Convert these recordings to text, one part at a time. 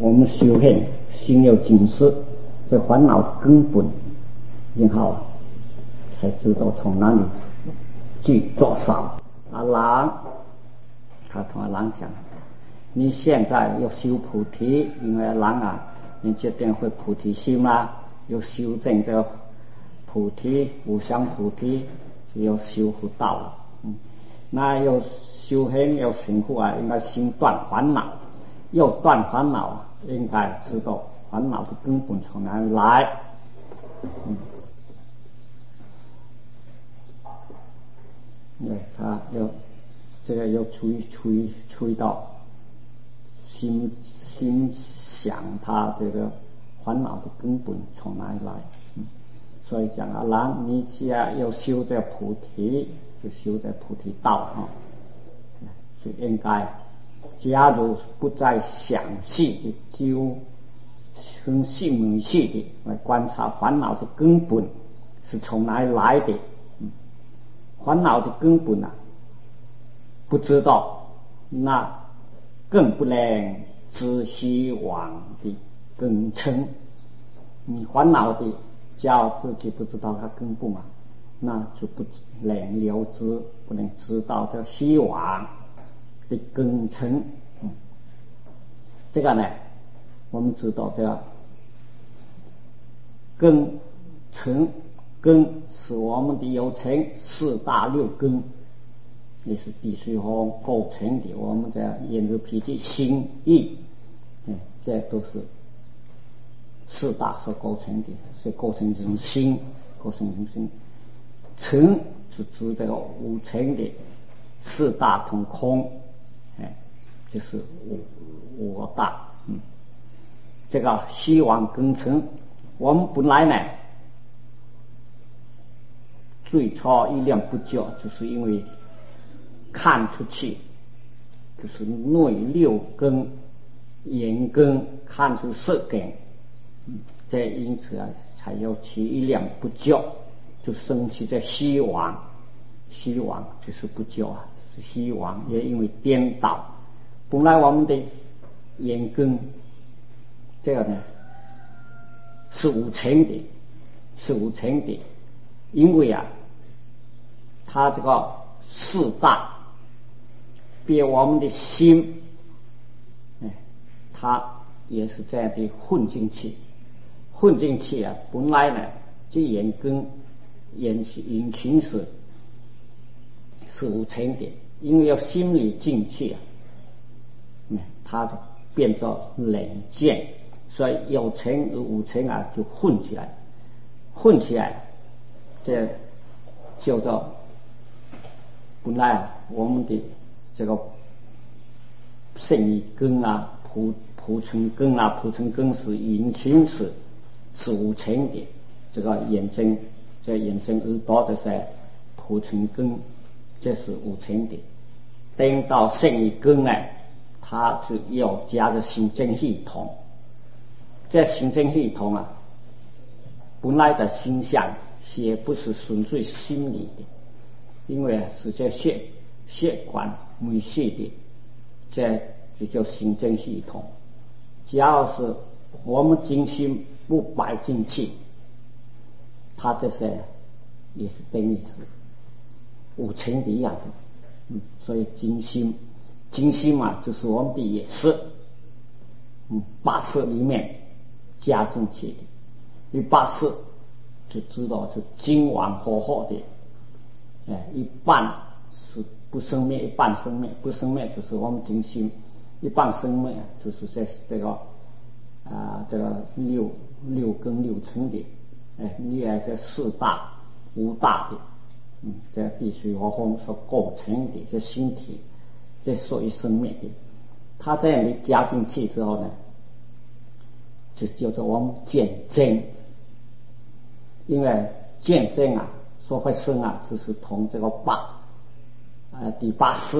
我们修行心有警示，这烦恼的根本，然后才知道从哪里去着手。阿郎，他同阿郎讲，你现在要修菩提，因为阿郎啊，你决定会菩提心啦，要修正这个菩提无相菩提，就要修福道了。那要修行要成佛啊，应该先断烦恼。要断烦恼，应该知道烦恼的根本从哪里来。他要这个要注意到心想他这个烦恼的根本从哪里来。所以讲阿郎，你既然要修这菩提，就修这菩提道啊，就应该。假如不再详细的就很细密细的来观察烦恼的根本是从哪里来的，烦恼的根本啊不知道，那更不能知希望的根尘。烦恼的叫自己不知道它根本啊，那就不能了知，不能知道这希望的根尘。这个呢，我们知道这个根尘，根是我们的有情四大六根，也是必须和构成的。我们的眼耳鼻舌心意，这都是四大所构成的，所以构成成心，构成成心。尘是指这个无情的四大同空，就是我大。这个希望根尘，我们本来呢最初一念不觉，就是因为看出去，就是内六根眼根看出色根，这因此啊才有其一念不觉，就生起这希望就是不觉啊，是希望，也因为颠倒。本来我们的眼根这个呢是无情的，因为啊它这个四大比我们的心，它也是这样的混进去啊。本来呢这眼根眼情是无情的，因为要心里进去啊，它就变作冷见，所以有情与无情啊就混起来，这叫做本来我们的这个圣意根啊、普尘根啊，普尘根是引情是无情的，这个眼睛耳朵的是普尘根，这是无情的。等到圣意根呢，它就要加入行政系统。这行政系统啊，本来的心象也不是纯粹心理的，因为是这血管媒介的，这就叫行政系统。只要是我们精心不摆进去，它这些也是等于是无情的一样的。所以精心嘛，就是我们的也是八识里面加进去的。因为八识就知道是精完活活的，一半是不生灭，一半生灭。不生灭就是我们精心，一半生灭就是在这个六根六尘的，你爱这四大五大的。这必须和风所构成的这心体，这属于生灭的。它这样的加进去之后呢，就叫做我们见真。因为见真啊，所发生啊，就是同这个第八识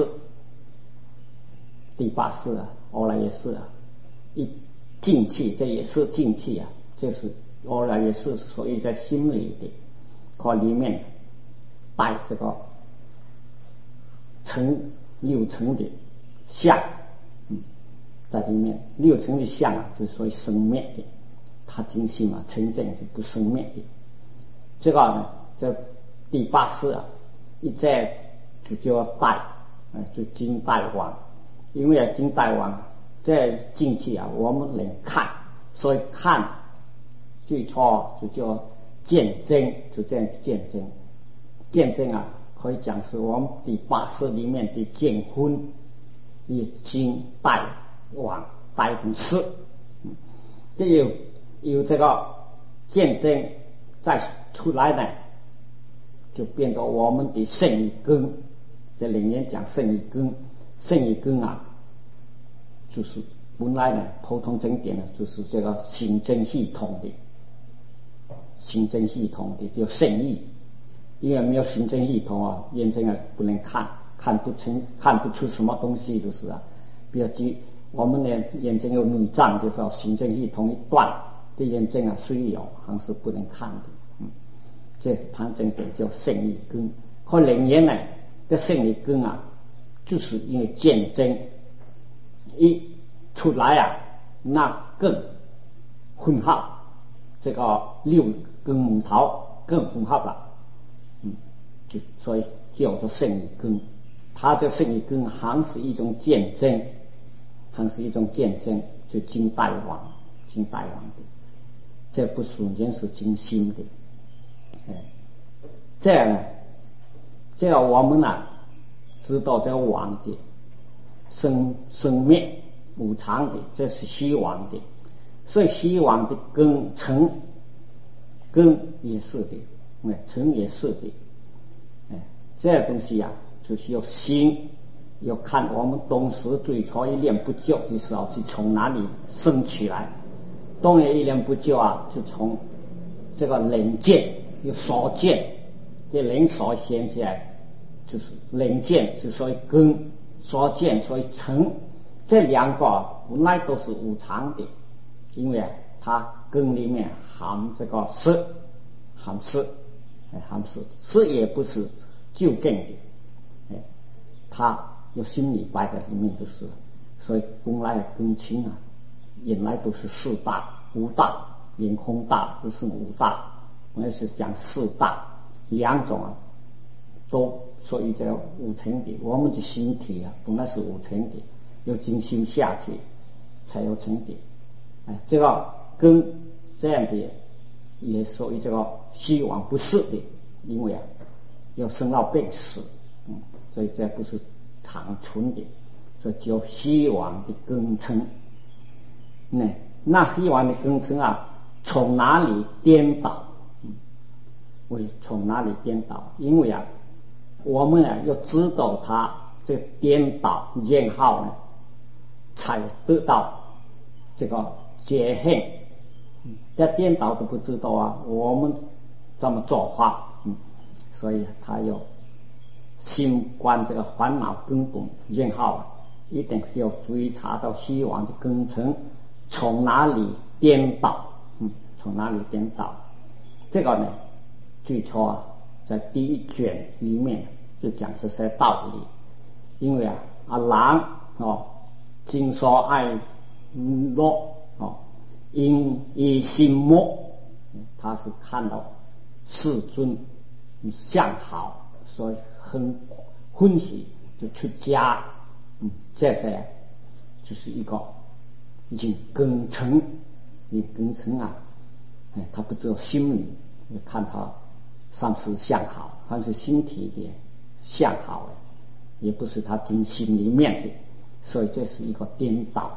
啊，欧来也是啊，一进去，这也是进去啊，这是欧来也是属于在心里的，可里面带这个六层的相， 在里面。六尘的相啊，就是属于生灭的，它精心啊清净是不生灭的。这个呢，这第八识啊，一再就叫带，就经带王，因为经带王这进去啊，我们能看，所以看最初就叫见真，就这样见真。见真啊，可以讲是我们第八识里面的见分，以经带王带成识，这有这个见真再出来呢，就变成我们的圣意根。这里面讲圣意根，圣意根啊，就是本来呢，普通经典呢，就是这个行政系统的，行政系统的叫圣意。因为没有行政系统啊，眼睛啊不能看不清，看不出什么东西，就是啊。比如我们的眼睛有内障，就是说行政系统一断，这眼睛啊虽有，还是不能看的。这旁经典叫圣意根。可灵验呢，这圣意根啊，就是因为见真一出来啊，那更混合，这个六根母桃更混合了。所以叫做圣意根。它这圣意根还是一种见真，还是一种见真，就经带王的，这不纯然是经心的。这样呢，这样我们呢知道这王的生灭无常的，这是虚妄的，所以虚妄的根尘，根也是的，尘也是的。这东西啊，就是要心，要看我们东西最初一念不就的时候是从哪里生起来。当然一念不就啊，就从这个冷见有所见，这灵所显起来，就是冷见是所以根，所见所以尘，这两个本来都是无常的，因为它根里面含这个识，含识也不是就近的，它有心理摆在里面就是，所以本来根清啊，原来都是四大、五大、连空大，不是五大，我们是讲四大，两种啊，都属于这个五层的。我们的身体啊，本来是五层的，要精心下去才有层的。这个根这样的也属于这个虚妄不实的，因为啊。要生老病死，所以这不是长存的，所以叫虚妄的根尘。那虚妄的根尘啊，从哪里颠倒？为从哪里颠倒？因为啊，我们啊要知道它这颠倒然后呢，才得到这个解恨。这颠倒都不知道啊，我们这么做法。所以他要心观这个烦恼根本，然后一定要追查到虚妄的根尘从哪里颠倒，从哪里颠倒。这个呢，最初啊，在第一卷里面就讲这些道理。因为啊，人经所爱乐因以心魔，他是看到世尊相好，所以很欢喜，就出家。这些就是一个引根尘啊，他不只有心理，看他上是相好，他是心体的相好，也不是他真心里面的，所以这是一个颠倒，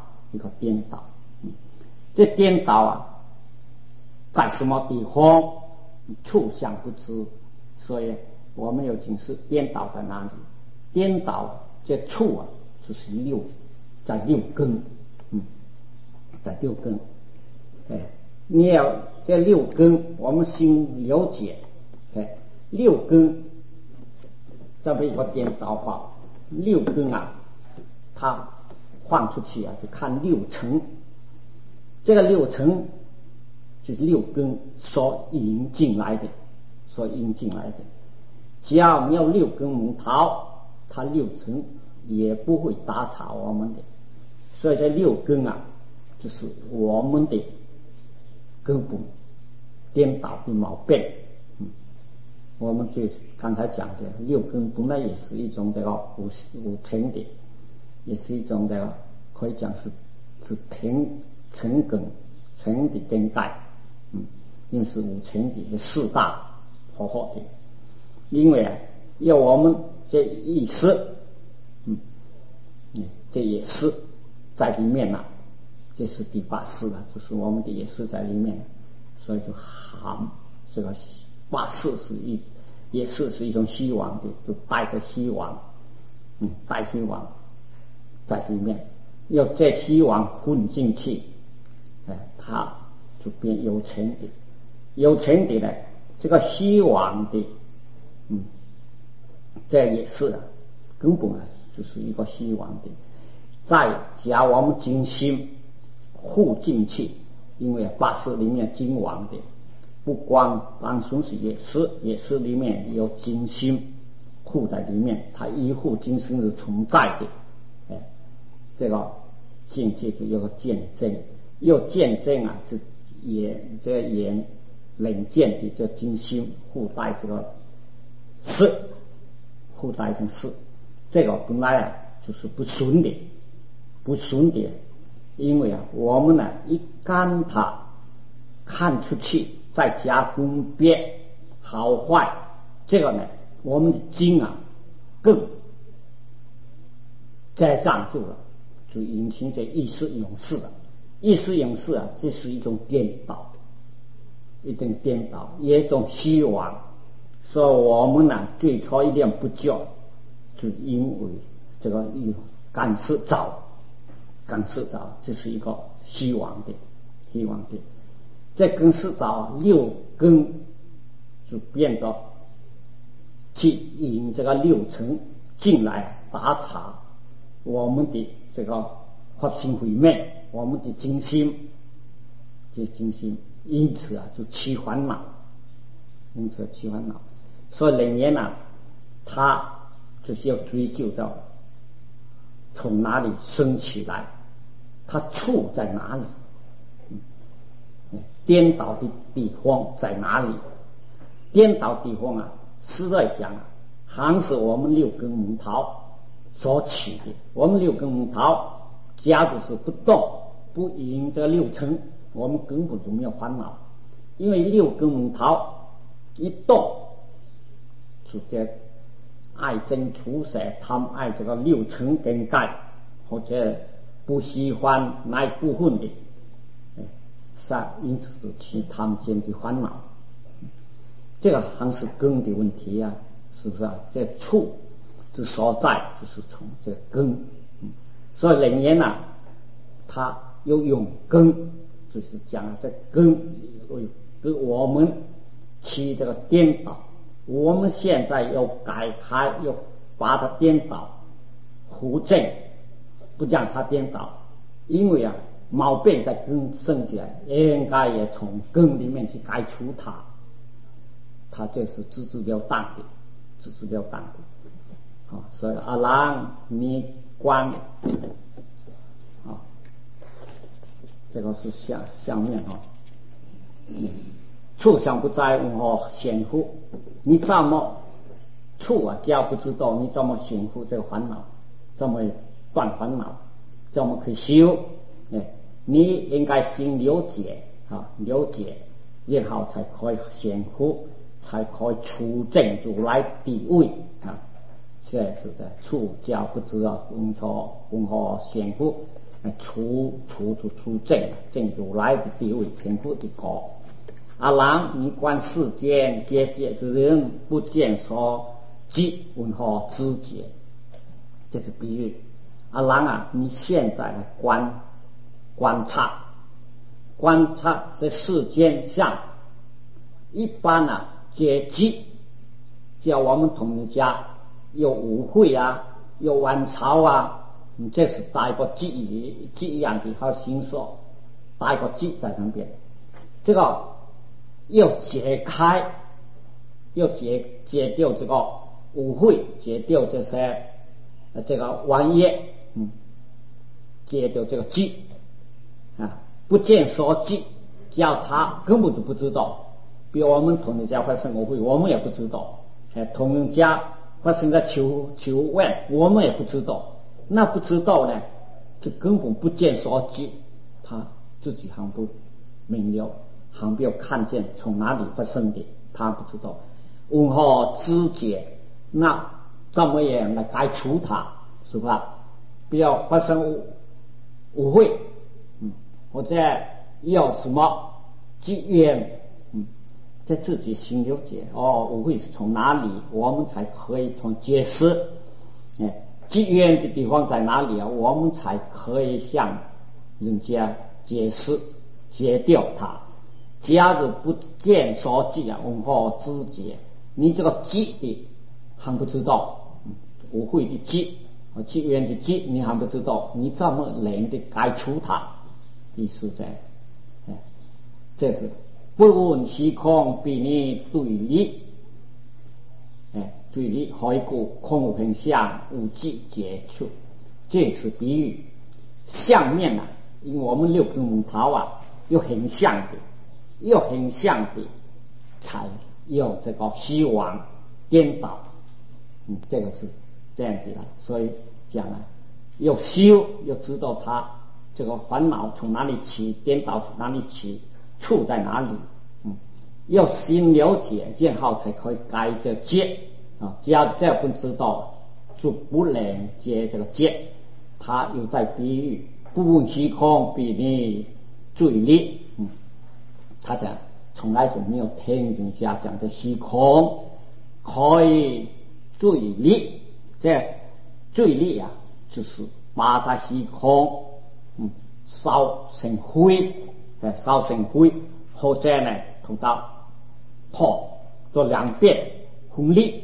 这颠倒啊，在什么地方处相不知。所以我们有警示颠倒在哪里？颠倒这处啊，就是在六根，在六根。你要这六根，我们先了解，六根这么一个颠倒法。六根啊，它放出去啊，就看六尘。这个六尘就是六根所引进来的。只要没有六根母桃，它六尘也不会打扰我们的。 所以这六根啊，就是我们的根本颠倒的毛病。我们就刚才讲的六根本来也是一种这个五尘的，也是一种这个可以讲是尘根的根盖，又是五尘的四大活活的。因为要我们这意识，这也是在里面了，这是第八识了，就是我们的也是在里面，所以就含这个八识也是一种希望的，就带着希望，带希望在里面，要这希望混进去，它就变有情的，有情的呢，这个希望的，这也是根本就是一个希望的，再加我们精心护进去，因为八识里面精王的。不光单纯是也是里面有精心护在里面，它一护精心是存在的，这个境界就有个见证，又见证啊，这眼冷见的这精心护带这个识，护带成识，这个本来就是不顺的，因为我们一看它看出去。再加分别好坏，这个呢，我们的精更栽障住了，就引起这意识永世了。意识永世这是一种颠倒，也一种希望。所以我们最初一点不觉，就因为这个感受着，这是一个希望的。这根是找六根就变得去引这个六尘进来打岔我们的这个发心慧命，我们的精心，因此就起烦恼，所以人间他就是要追究到从哪里生起来，他处在哪里，颠倒的地方在哪里？颠倒地方实在讲还是我们六根木头所起的。我们六根木头假如是不动不引这六尘，我们根本就没有烦恼。因为六根木头一动，就这爱憎除舍贪爱这个六尘根盖，或者不喜欢那一部分的。因此起他们间的烦恼，这个还是根的问题是不是这处之所在就是从这根，所以人间他又用根，就是讲这根跟我们起这个颠倒，我们现在要改开，要把它颠倒扶正，不将它颠倒，因为毛病在根生起来，应该也从根里面去改除它这是自了当的。所以阿郎你观这个是相面处相不在问何显乎？你怎么处假不知道，你怎么显乎这个烦恼？怎么断烦恼？怎么可以修？你应该先了解，然后才可以显乎，才可以出证如来地位现在是在处教不知问何显乎，出证如来的地位，显乎的果。阿郎，你观世间皆界之人，不见所即问何知解？这是比喻。阿郎你现在观察这世间上一般阶级，叫我们同家有舞会有晚朝这是带个记忆样的好形说，带个记在那边，这个要解开，要解掉这个舞会，解掉这些这个玩意， 接着这个记啊，不见所记，叫他根本就不知道。比如我们同人家发生误会，我们也不知道；同人家发生在求问，我们也不知道。那不知道呢，就根本不见所记，他自己还不明了，还没有看见从哪里发生的，他不知道。如何知解？那怎么样来解除它？是吧？不要发生误会，或者有什么机缘，在自己心了解误会是从哪里，我们才可以从解释。机缘的地方在哪里啊？我们才可以向人家解释解掉它。假如不见所记啊，如何知解？你这个记的还不知道，误会的记，机缘的记，你还不知道，你怎么能的解除它？意思在，这是不问虚空，比你对立，对立何故空无形象，无记解除，这是比喻。相面啊，因为我们六根五桃啊，有形象的，有形象的，才有这个虚妄颠倒，这个是这样的啦。所以讲啊，要修，要知道它这个烦恼从哪里起，颠倒从哪里起，处在哪里，要先了解，这样后才可以改这结啊。只要这不知道，就不能接这个结。他又在比喻不问虚空，比你注意力，他的从来就没有听人家讲的虚空可以注意力，这注意力啊，就是把它虚空烧成灰，烧成灰，或者呢同到破做两遍分离，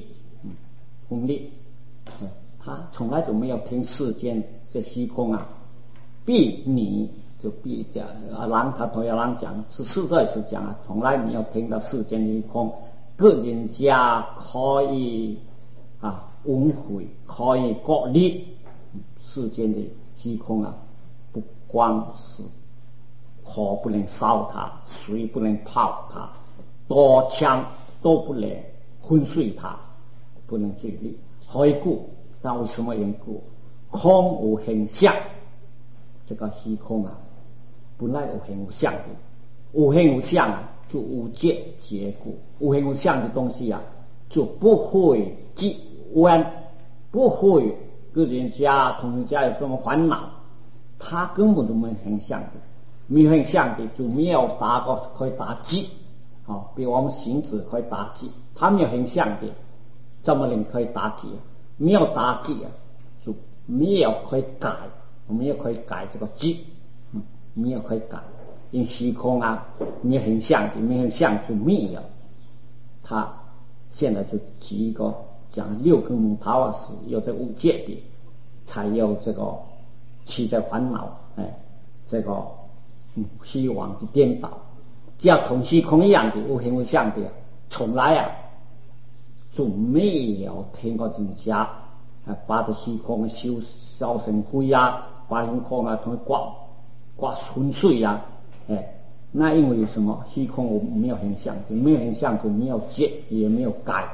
他从来就没有听世间这虚空啊，比你就比讲他同样人讲是实在是讲啊，从来没有听到世间虚空，个人家可以污秽，可以割裂，世间的虚空啊，不光是火不能烧它，水不能泡它，多枪都不能昏睡它，不能坠裂。何故？那为什么缘故？空无形象，这个虚空啊，本来有形无相的，无形无相啊，就无结果。无形无相的东西啊，就不会积冤，不会跟人家同人家有什么烦恼，他根本就没有形象的，没有形象的就没有打过可以打击，比如我们行止可以打击，他没有形象的，怎么能可以打击？没有打击啊，就没有可以改，没有可以改这个击，没有可以改。因为虚空啊，没有形象的，没有形象就没有。他现在就举一个讲六根五桃啊，是有这五界的，才有这个起在烦恼，这个虚妄的颠倒。只要同虚空一样的无形无相的，从来啊就没有听过人家把这虚空烧成灰啊，把虚空啊同刮昏碎啊，那因为有什么？虚空没有形象，没有形象就没有结，也没有改。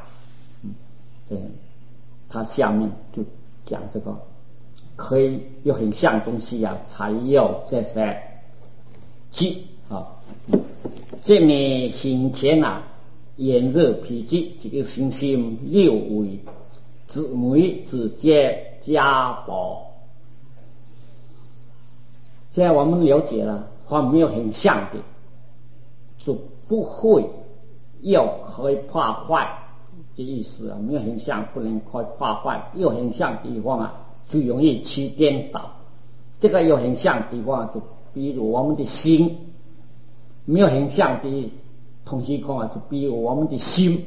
他下面就讲这个可以有形象东西啊，才有这些结啊。这里先前啊，炎热脾积，这个行星六位姊妹之间家宝。现在我们了解了，没有形象的就不会又可以破坏的意思啊，没有形象不能可以破坏，有形象的地方啊就容易去颠倒。这个有形象的地方就比如我们的心，没有形象的同虚空啊，就比如我们的心，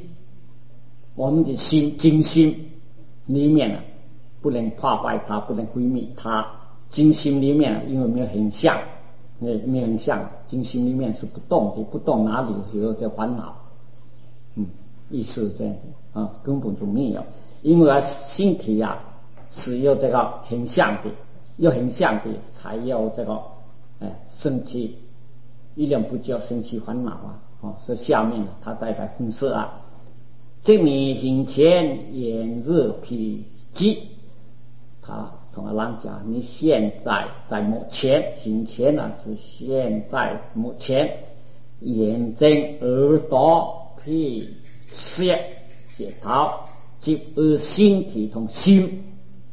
精心里面啊不能破坏它，不能毁灭它。精心里面因为没有形象，没有形象，精心里面是不动的，不动哪里有这烦恼？意思这样的根本就没有，因为身体啊是有这个形象的， 有很像的，才有这个生气，一念不觉生气烦恼啊，是下面他再来分析啊。这你行前炎热脾积，他同阿郎讲，你现在在目前行前呢，就现在目前眼睛、耳朵、脾、舌、舌头，即心体同心，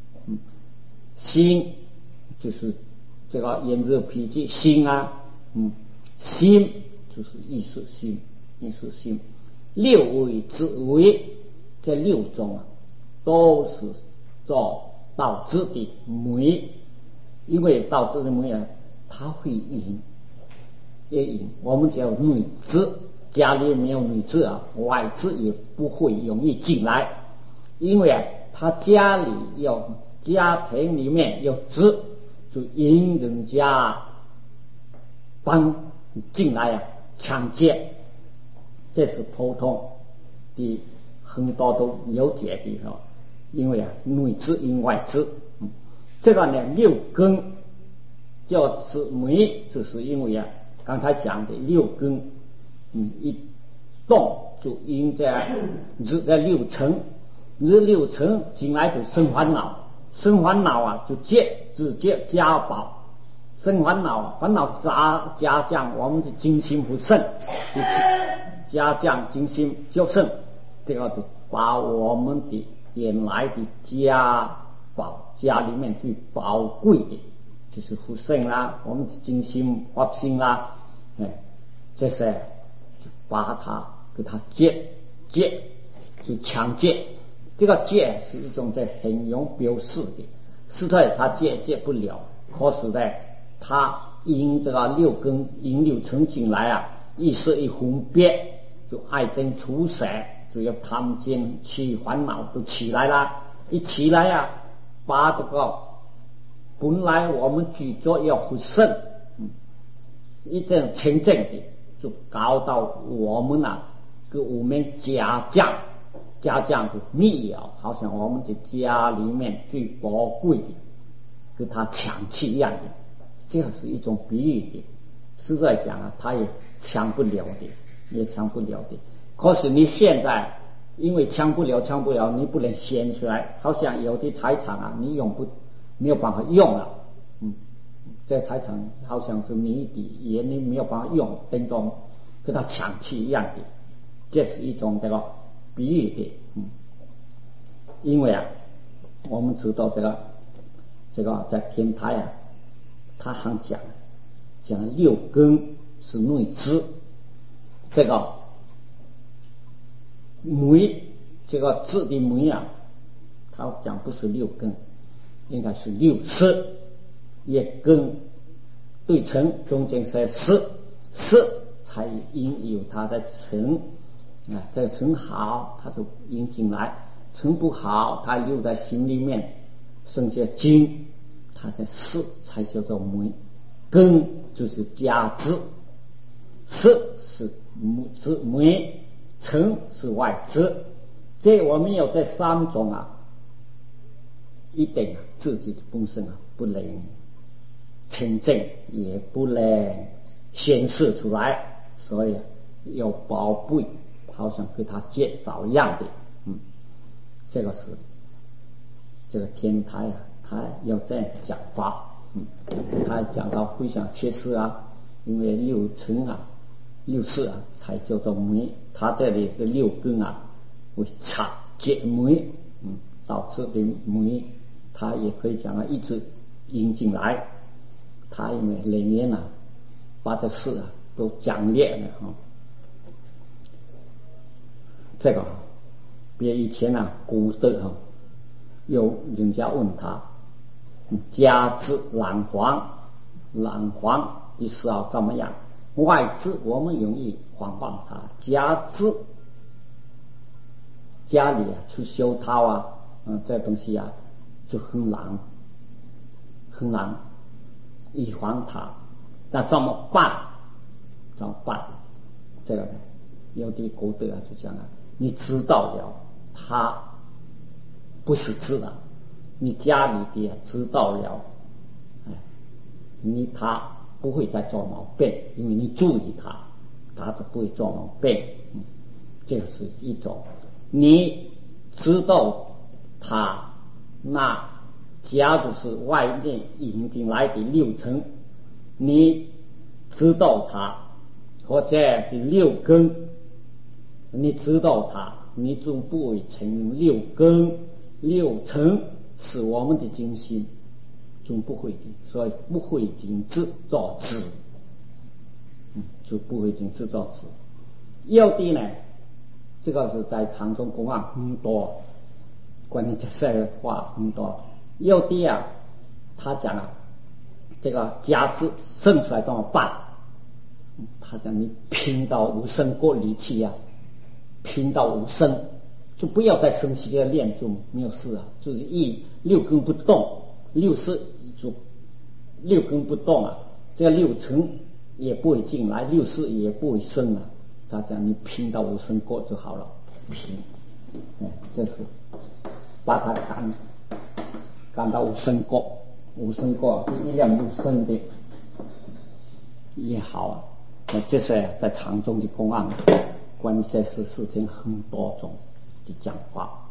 心就是这个炎热脾积心啊，心就是意识心，意识心。六味之为，这六种啊，都是做导致的酶，因为导致的酶啊，它会引，也引。我们叫内质，家里没有内质啊，外质也不会容易进来，因为啊，他家里有家庭里面有质，就引人家帮进来啊，抢劫。这是普通的很多都了解的因为啊内质引外质，这个呢六根叫是酶，就是因为啊刚才讲的六根，一动就引在六尘，六尘进来就生烦恼，生烦恼啊就直接家暴，生烦恼，烦恼加降我们的精心不胜。加降精心就胜，这个就把我们的原来的家里面最宝贵的，就是福生啦，我们的精心发心啦，这些就把它给它戒就强戒。这个戒是一种在很容表示的，实在他戒不了，可是呢，他因这个六根引六尘进来啊，意识一分别。就爱憎除舍，就要贪见起烦恼都起来了，一起来啊，把这个本来我们举着要不胜，一定清正的，就搞到我们啊，给我们家将就灭了，好像我们的家里面最宝贵的，跟他抢去一样的，这是一种比喻的。实在讲啊，他也抢不了的。也抢不了的，可是你现在因为抢不了，你不能显出来，好像有的财产啊，你没有办法用了，这财产好像是你的，也你没有办法用，等同跟他抢去一样的，这是一种这个比喻的，因为啊，我们知道这个在天台啊，他还讲六根是内质。这个酶，这个质的酶啊，他讲不是六根，应该是六识，一根对称，中间是识才引有它的尘这个尘好，它就引进来；尘不好，它留在心里面，剩下精，它的识才叫做酶，根就是家质，识是酶，尘是外质，这我们有这三种啊，一定自己的本身啊不能清正，也不能显示出来，所以要宝贝，好像给他介绍一样的，这个是这个天台啊，他要这样讲法，他讲到非常切实啊，因为六尘啊。六识啊，才叫做酶。它这里的六根啊，为察觉酶，导致的酶，它也可以讲啊，一直引进来。它因为里面啊，把这事啊都讲列了这个别以前啊，古德有人家问他，家之懒黄的时候怎么样？外质我们容易防范它，家里啊去修它啊，这东西啊就很难预防它。那怎么办？这个有的古德就讲啊，你知道了它不是自然，你家里的知道了他不会再做毛病，因为你注意他就不会做毛病。这个是一种。你知道他，那假如是外面引进来的六尘，你知道他，或者第六根，你知道他，你就不会承认六根六尘是我们的精心，就不会的，所以不会经制造之，就不会经制造之。有的呢，这个是在禅宗公案很多，关于这些话很多。有的啊，他讲这个家子生出来怎么办？他讲你拼到无生过离去拼到无生，就不要再生气，这练就没有事就是六根不动，六根不动这个六尘也不会进来，六识也不会生他讲你拼到无生过就好了，拼，这是把它赶到无生过，无生过一量无生的也好这是在禅宗的公案，关于这些事情很多种的讲法。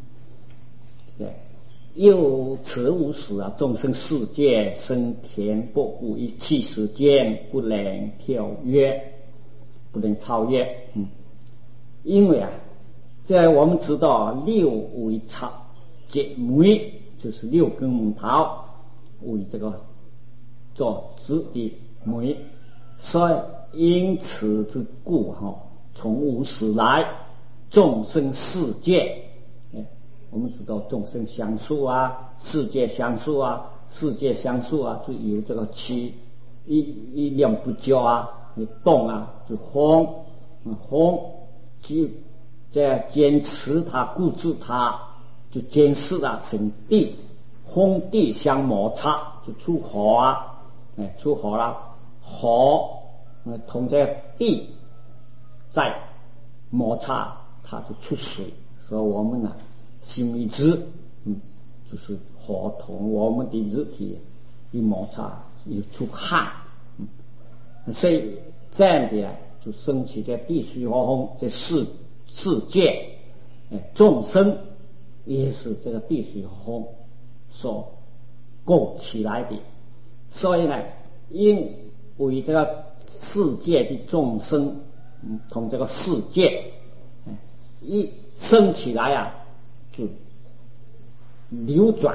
又此无始众生世界生田不顾一切时间，不能跳跃，不能超越。因为在我们知道六为草结梅，就是六根木头为这个做子的梅，所以因此之故从无始来众生世界，我们知道众生相续世界相续世界相续就有这个气一量不交你动就风就在坚持它固执它，就坚持生地，风地相摩擦就出火出火了，火同这地在摩擦它就出水，所以我们心一直就是火同我们的肉体一摩擦有出汗，所以这样的就升起这地水火风这世界，众生也是这个地水火风所构起来的。所以因为这个世界的众生同这个世界一升起来就流转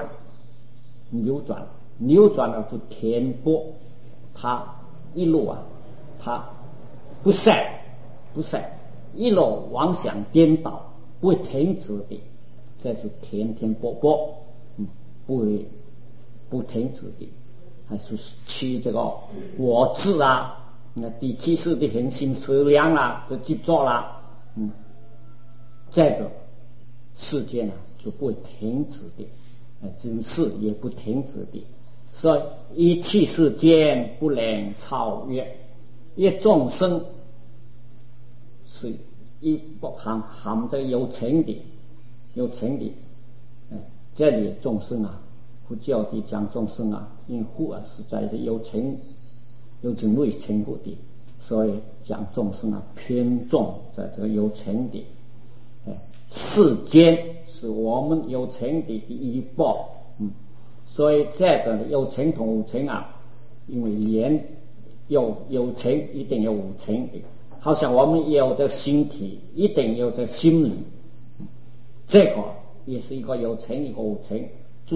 了就填波，它一路它不散，一路妄想颠倒，不会停止的，这就填波，不停止的，还是去这个我执第七识的恒心测量就执着这个世界就不会停止的，真是也不停止的。所以一切世间不能超越，因为众生是一含着有情的，这里众生佛教的讲众生因佛是在这有情内情故的，所以讲众生偏重在这个有情的。世间是我们有情的一报，所以这个有情同无情因为人有情一定有无情的，好像我们有这心体一定有这心理，这个也是一个有情一个无情，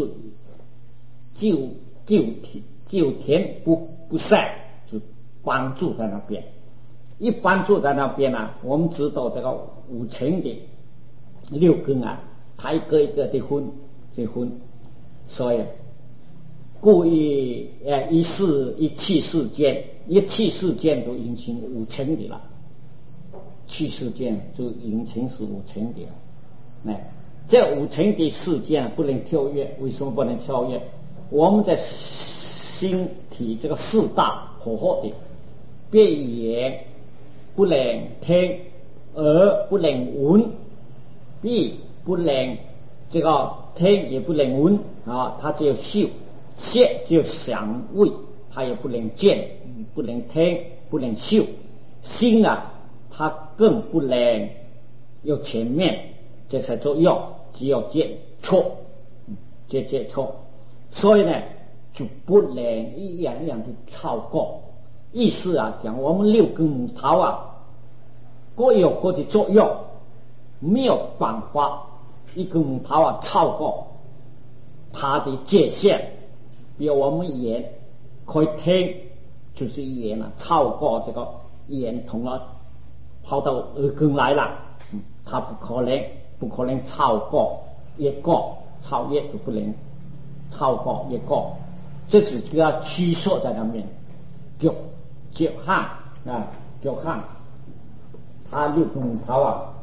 就填不散，就帮助在那边。一帮助在那边我们知道这个无情的六根它一个一个的分，所以故意一气世间都引起无情的了，气世间就引起是无情的了。这无情的世间不能跳跃，为什么不能跳跃？我们的心体这个四大火候的，鼻眼不能听，耳不能闻，鼻不能这个听也不能闻它只有嗅，舌只有香味， 他也不能见，不能听，不能嗅。心啊，它更不能有前面这些作用，只有接触，接触。所以呢，就不能一样一样的超过。意思啊，讲我们六根木头啊，各有各的作用，没有办法一根木头啊超过它的界限。比如我们眼可以听，就是眼啊超过这个眼通了跑到耳根来了，它不可能超过一个，超越都不能超过一个，这是给它驱缩在那边。脚汗啊，脚汗，它六根木头啊，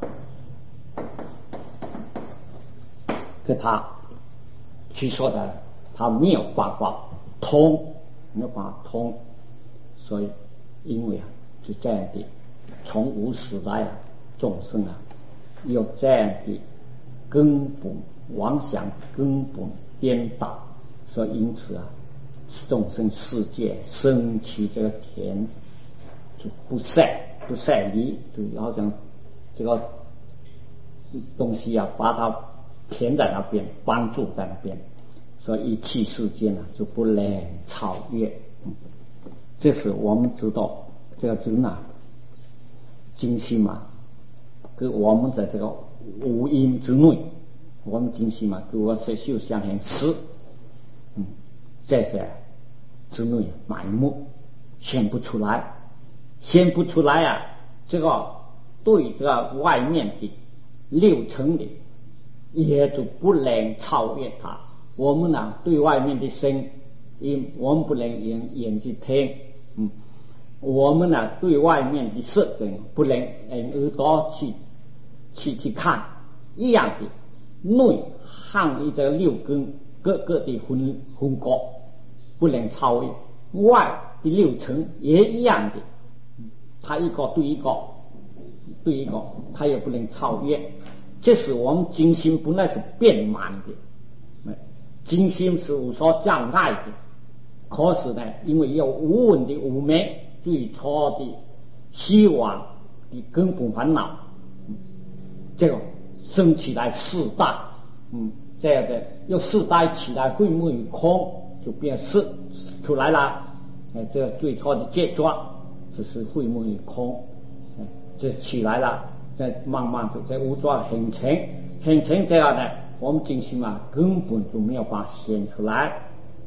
给它驱缩的，它没有办法通，没有办法通。所以因为啊是这样的，从无始来啊，众生啊有这样的根本妄想，根本颠倒，所以因此啊众生世界升起这个田就不善离，就好像这个东西啊把它填在那边，帮助在那边，所以一气世间啊就不能超越。这是我们知道这个人啊精心嘛，跟我们在这个五阴之内，我们精心嘛跟我色受想行识这些之内埋没，显不出来啊！这个对这个外面的六层的也就不能超越它。我们呢对外面的声音，我们不能眼睛听，我们呢对外面的色根不能耳朵去看，一样的内含一这六根各个的分割不能超越，外的六层也一样的，它一个对一个，它也不能超越。这是我们精心本来是变满的，精心是无所障碍的，可是呢因为有无闻的无明最初的希望的根本烦恼，这个生起来四大，这样的又四大起来会没有空，就变是出来了。这个最初的结状就是会没有空，这起来了，再慢慢就在无状形成这样的，我们精心啊根本就没有办法显出来，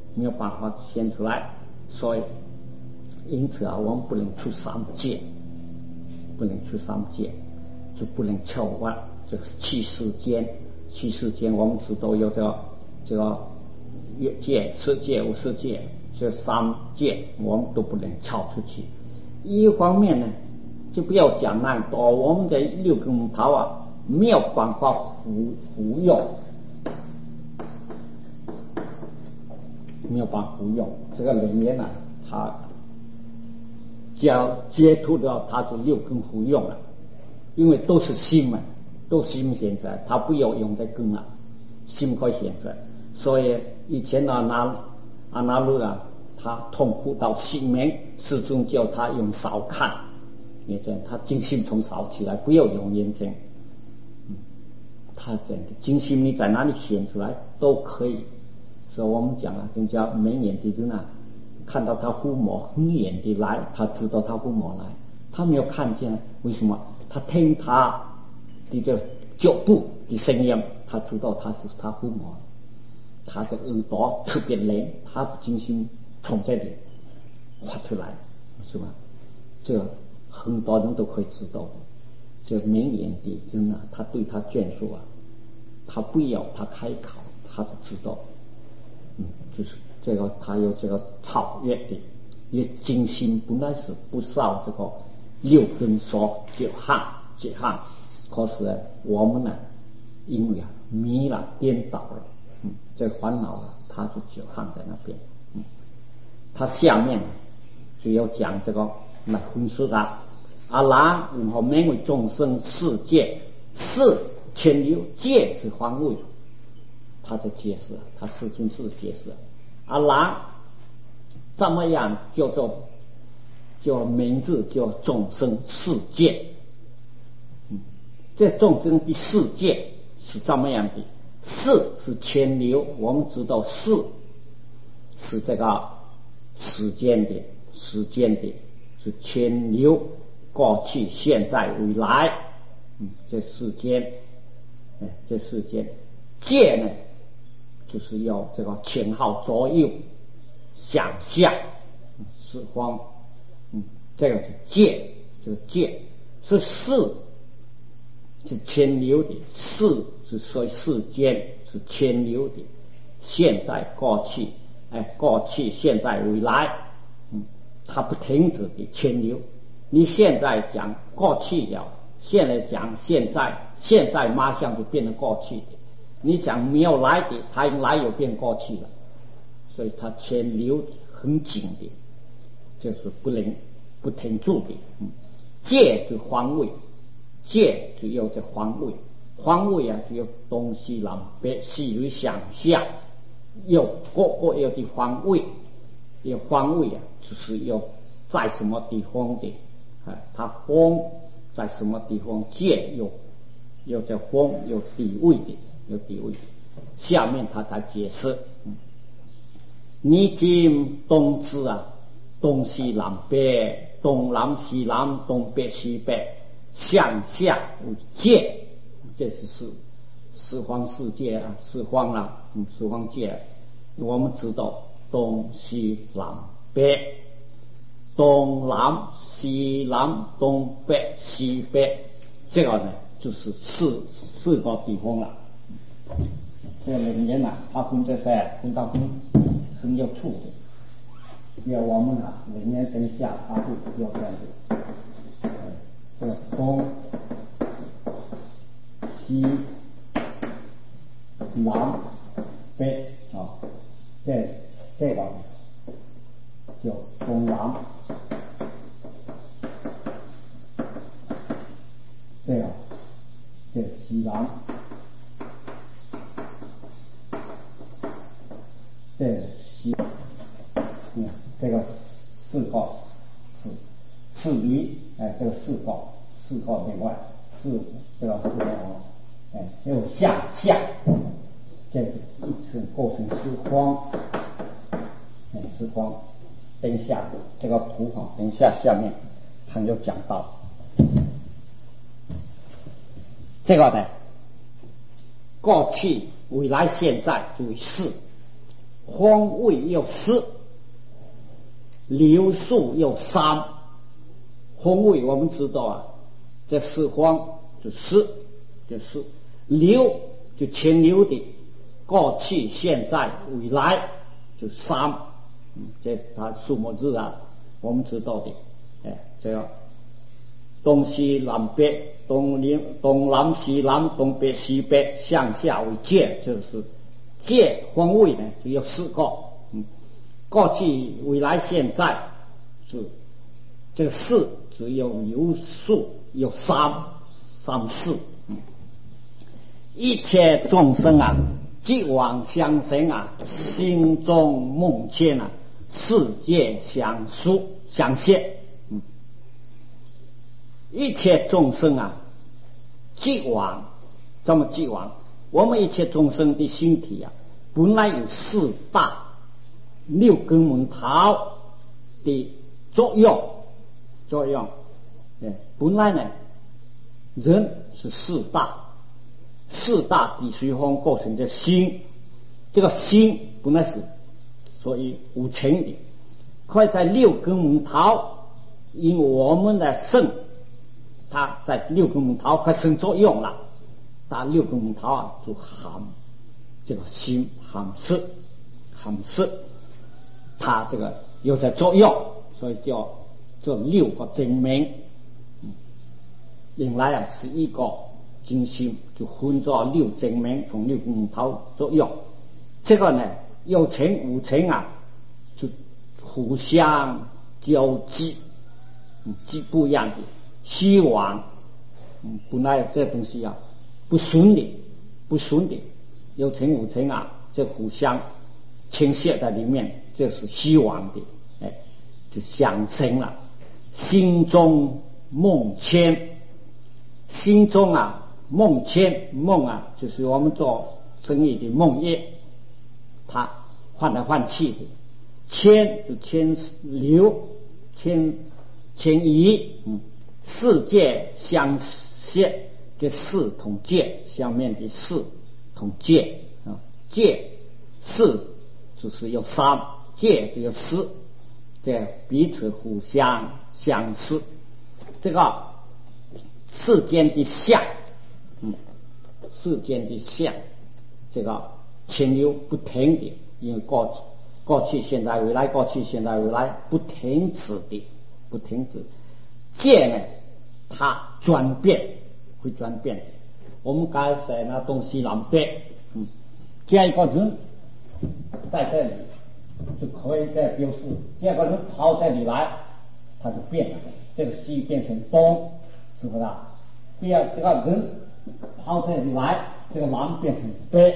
所以因此啊我们不能出三界，就不能超越这个七世间我们知道有这个越界、色界、无色界，这三界我们都不能超出去。一方面呢就不要讲那么多，我们的六根木头啊没有办法服用，这个里面呢他只要接触到他就六根服用了，因为都是心嘛，都心显出来，他不要用这根了，心可以显出来。所以以前阿那律啊，他痛苦到性命，始终叫他用勺看，也这样，他精心从勺起来，不要用眼睛。他这样的精心你在哪里显出来都可以。所以我们讲啊，人家没眼的人啊，看到他父母很远的来，他知道他父母来，他没有看见，为什么？他听他的这脚步的声音，他知道他是他父母。他的耳朵特别灵，他的精心从这里发出来，是吧？这很多人都可以知道的。这明眼的人啊，他对他眷属啊，他不要他开口，他就知道。就是这个他有这个超越的，因为精心本来是不受这个六根所结hạn，可是呢我们呢因为啊迷了颠倒了，这个烦恼啊它就结hạn在那边。他下面只有讲这个那分析啊，阿拉然后名为众生世界是天流界是方位，他在解释，他世尊是解释阿拉这么样叫名字叫众生世界。这众生的世界是这么样的，世是牵流，我们知道世是这个时间的是牵流，过去现在未来，这世间界呢就是要这个前后左右想象四方，这个是界，这个界是世是牵流的，世是说世间是牵流的，现在过去过去现在未来，它不停止的牵流。你现在讲过去了，现在讲现在马上就变成过去的。你讲没有来的，它来又变过去了，所以它牵流很紧的，这是不能不停住的。界就方位，界就有这方位，方位就有东西南北西北上下，有各有的方位，有方位就是有在什么地方的，它方在什么地方，界有这方有地位的，有地位的。下面他才解释，你今东知东西南北，东南西南，东北西北，向下为界，这是四方世界四方四方界。我们知道东西南北，东南西南，东北西北，这个呢就是四个地方了。这个人间他分这些分到很有处的，要我们人间等下他会要这样子，这个东西南北这个叫东南，这个西南，这西，这个四个是离，这个四个另外这个又向下，这一层构成四方，四方。等一下这个图等一下下面还有讲到这个呢，过去未来现在就是事，方位又四，流数又三。方位我们知道这四方就是流就牵流的，过去现在未来就三，这是它数目字我们知道的。这个东西南北，东南西南，东北西北，向下为界，就是界方位呢就有四个。过去未来现在是这个四只有流数有三世。一切众生即往相生心中梦牵世界相现。一切众生即往，这么即往，我们一切众生的身体本来有四大六根门头的作用，本来呢人是四大地水风构成的心，这个心本来是所以无情的，可以在六根门头，因为我们的肾它在六根门头发生作用了，它六根门头就含这个心含色，它这个有在作用，所以叫这六个真名。原来是一个真心，就分作六真名，从六根门头作用。这个呢有情无情就互相交织，不一样的希望。本来这东西不顺的，有情无情这互相倾泻在里面，这是希望的。 就想成了心中梦牵。心中梦牵，梦就是我们做生意的梦魇，它换来换去的。牵就牵流，牵移，世界相接，这四同界，下面的四同界界四就是有三，界就有四，这彼此互相相似。这个世间的相，世间的相，这个潜流不停的，因为过去现在未来，过去现在未来，不停止的，不停止。界呢，它转变，会转变的。我们刚才那东西南北，这一个人在这里就可以再表示，这个人跑这里来，它就变了，这个西变成东，是不是啊？这个人跑这里来，这个南变成北，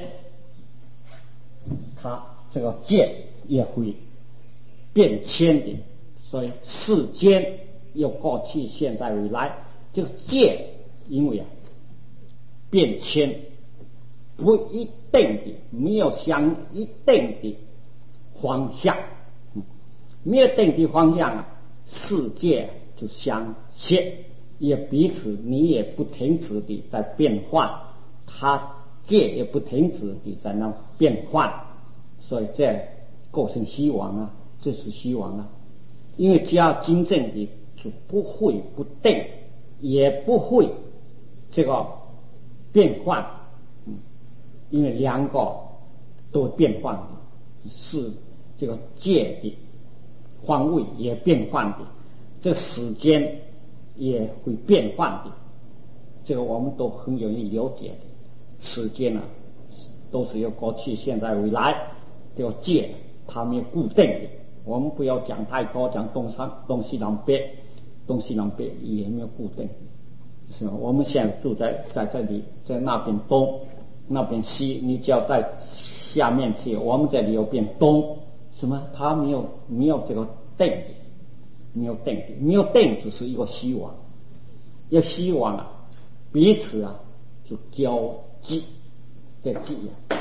它这个界也会变迁的。所以世间有过去现在未来，这个界因为变迁不一定的，没有相一定的方向，没有定的方向世界就相切，也彼此你也不停止的在变换，它界也不停止的在那变换，所以这构成希望这是希望因为只要真正的就不会不定，也不会这个变换，因为两个都变换的，是这个界的方位也变换的，这个时间也会变换的，这个我们都很容易了解的。时间都是由过去现在未来，这个界它没有固定的，我们不要讲太多，讲东西南北，东西南北也没有固定，是吧？我们现在住在这里，在那边东，那边西，你只要在下面去，我们这里又变东，什么？它没有这个定的，没有定的，没有定就是一个希望，要希望彼此就交际，这际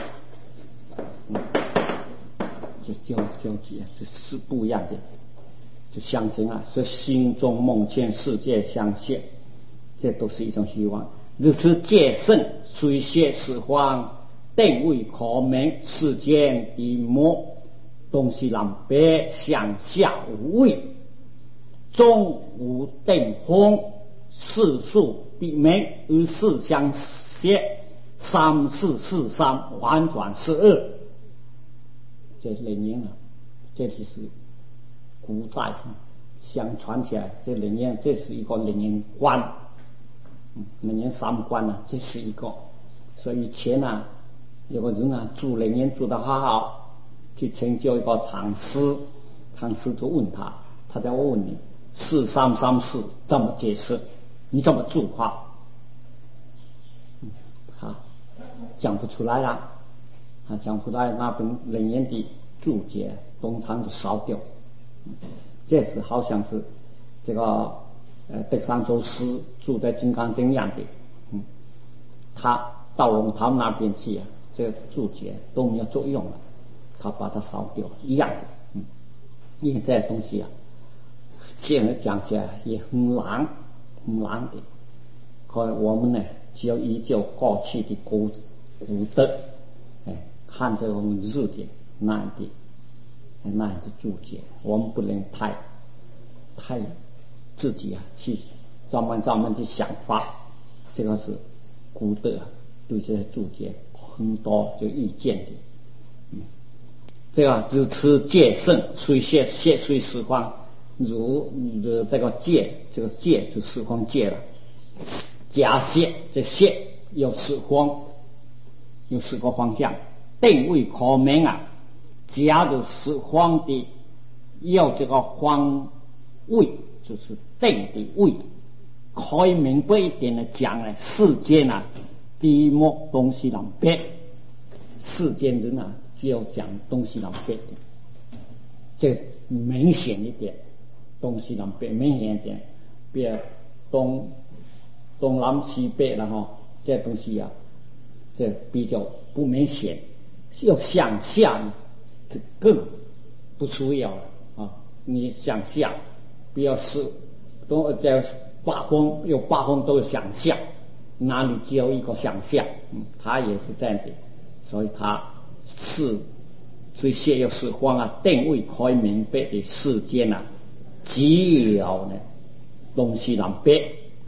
就交际这是不一样的，就相信是心中梦见世界相现，这都是一种希望。如此界胜虽现四方，定位可明，世间一模，东西南北上下无位，终无定风，世数必明，与世相接，三世四三，婉转是二。这是灵验这里是古代相传起来，这灵验这是一个灵验观，灵验三观这是一个。所以以前有个人住灵验住得好好，去请教一个禅师，禅师就问他在问你四三三四怎么解释，你怎么注法？讲不出来了，讲不出来，那本灵验的注解通常就烧掉。这是好像是这个德山祖师住在金刚经院的，他到我们他们那边去这个注解都没有作用了，他把它烧掉一样的。因为这东西现在讲起来也很难的，可能我们呢只要依旧过去的古德，看着我们日的那样的注解，我们不能太自己去专门的想法，这个是古德对这些注解很多就意见的。这个如此界胜虽现虽四方，如这个界，这个界就四方界了。假现这现有四方，有四个方向，定位可明假如四方的要这个方位，就是定的位，可以明白一点的讲世间第一幕东西南北，世间人只有讲东西南北的，这明显一点， 东西南北明显一点，比如东南西北了哈，这东西啊，这比较不明显，要想象更不需要了啊！你想象，不要是都在八方都有想象，哪里只有一个想象？他也是这样子，所以他是这些要是方啊，定位开明白的世间啊，只有呢东西南北。